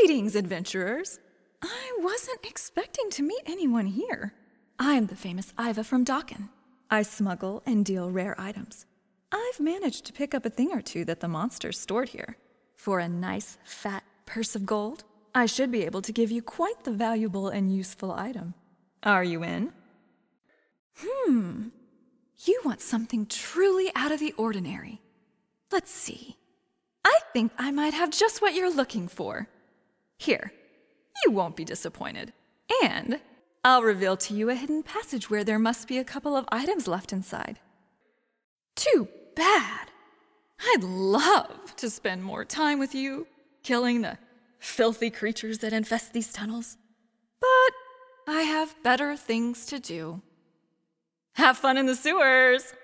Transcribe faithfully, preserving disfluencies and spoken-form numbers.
Greetings, adventurers. I wasn't expecting to meet anyone here. I'm the famous Iva from Dawkin. I smuggle and deal rare items. I've managed to pick up a thing or two that the monsters stored here. For a nice, fat purse of gold, I should be able to give you quite the valuable and useful item. Are you in? Hmm. You want something truly out of the ordinary. Let's see. I think I might have just what you're looking for. Here, you won't be disappointed. And I'll reveal to you a hidden passage where there must be a couple of items left inside. Too bad. I'd love to spend more time with you, killing the filthy creatures that infest these tunnels. But I have better things to do. Have fun in the sewers!